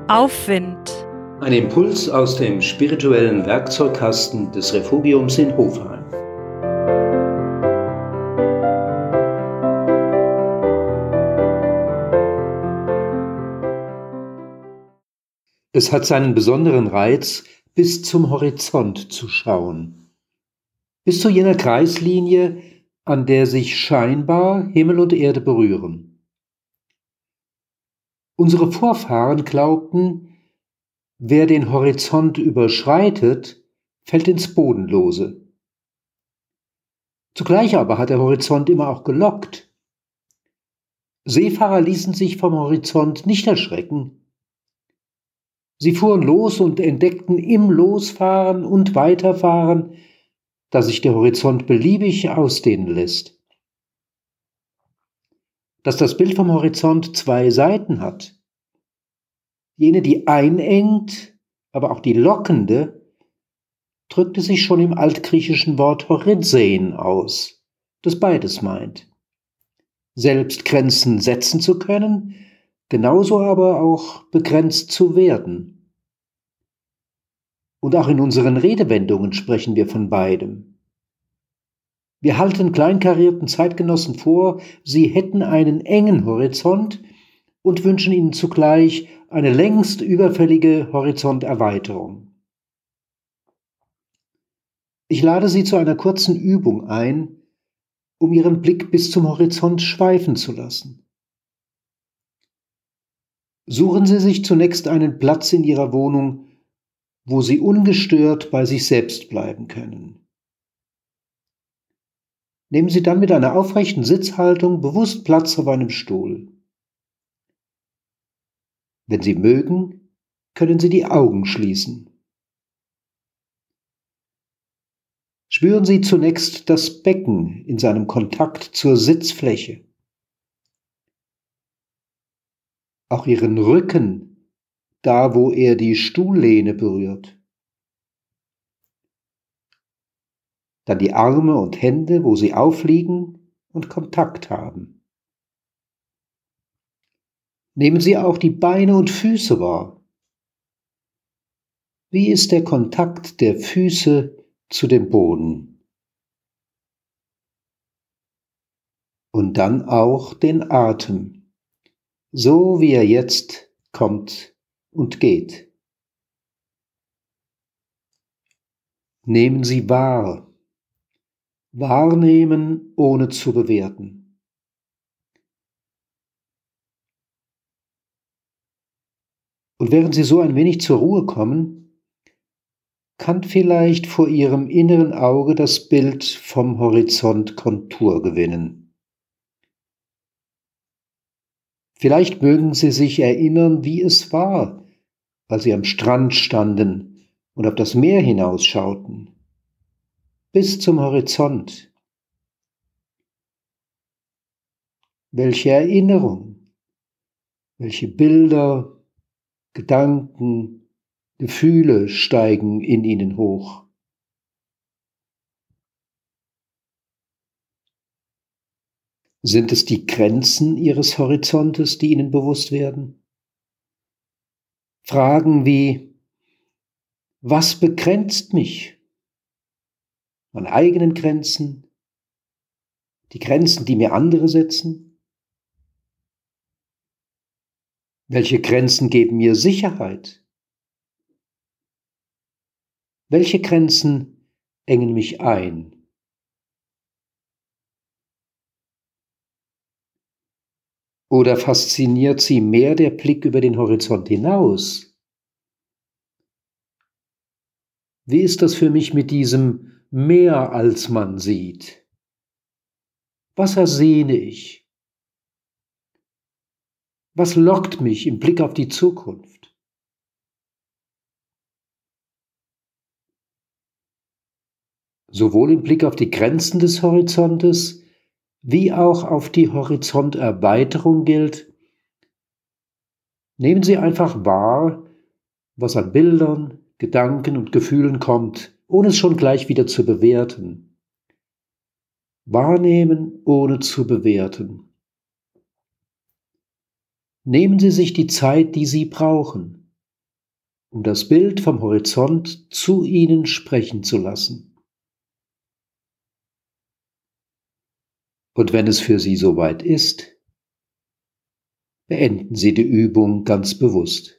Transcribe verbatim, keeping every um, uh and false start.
Aufwind. Ein Impuls aus dem spirituellen Werkzeugkasten des Refugiums in Hofheim. Es hat seinen besonderen Reiz, bis zum Horizont zu schauen. Bis zu jener Kreislinie, an der sich scheinbar Himmel und Erde berühren. Unsere Vorfahren glaubten, wer den Horizont überschreitet, fällt ins Bodenlose. Zugleich aber hat der Horizont immer auch gelockt. Seefahrer ließen sich vom Horizont nicht erschrecken. Sie fuhren los und entdeckten im Losfahren und Weiterfahren, dass sich der Horizont beliebig ausdehnen lässt. Dass das Bild vom Horizont zwei Seiten hat, jene, die einengt, aber auch die lockende, drückte sich schon im altgriechischen Wort Horizein aus, das beides meint. Selbst Grenzen setzen zu können, genauso aber auch begrenzt zu werden. Und auch in unseren Redewendungen sprechen wir von beidem. Wir halten kleinkarierten Zeitgenossen vor, sie hätten einen engen Horizont und wünschen ihnen zugleich eine längst überfällige Horizonterweiterung. Ich lade Sie zu einer kurzen Übung ein, um Ihren Blick bis zum Horizont schweifen zu lassen. Suchen Sie sich zunächst einen Platz in Ihrer Wohnung, wo Sie ungestört bei sich selbst bleiben können. Nehmen Sie dann mit einer aufrechten Sitzhaltung bewusst Platz auf einem Stuhl. Wenn Sie mögen, können Sie die Augen schließen. Spüren Sie zunächst das Becken in seinem Kontakt zur Sitzfläche. Auch Ihren Rücken, da wo er die Stuhllehne berührt. Dann die Arme und Hände, wo sie aufliegen und Kontakt haben. Nehmen Sie auch die Beine und Füße wahr. Wie ist der Kontakt der Füße zu dem Boden? Und dann auch den Atem, so wie er jetzt kommt und geht. Nehmen Sie wahr. Wahrnehmen, ohne zu bewerten. Und während Sie so ein wenig zur Ruhe kommen, kann vielleicht vor Ihrem inneren Auge das Bild vom Horizont Kontur gewinnen. Vielleicht mögen Sie sich erinnern, wie es war, als Sie am Strand standen und auf das Meer hinausschauten. Bis zum Horizont. Welche Erinnerungen, welche Bilder, Gedanken, Gefühle steigen in Ihnen hoch. Sind es die Grenzen Ihres Horizontes, die Ihnen bewusst werden? Fragen wie: Was begrenzt mich? Meine eigenen Grenzen, die Grenzen, die mir andere setzen? Welche Grenzen geben mir Sicherheit? Welche Grenzen engen mich ein? Oder fasziniert Sie mehr der Blick über den Horizont hinaus? Wie ist das für mich mit diesem mehr als man sieht? Was ersehne ich? Was lockt mich im Blick auf die Zukunft? Sowohl im Blick auf die Grenzen des Horizontes, wie auch auf die Horizonterweiterung gilt: Nehmen Sie einfach wahr, was an Bildern, Gedanken und Gefühlen kommt, ohne es schon gleich wieder zu bewerten. Wahrnehmen, ohne zu bewerten. Nehmen Sie sich die Zeit, die Sie brauchen. um das Bild vom Horizont zu Ihnen sprechen zu lassen. Und wenn es für Sie soweit ist, beenden Sie die Übung ganz bewusst.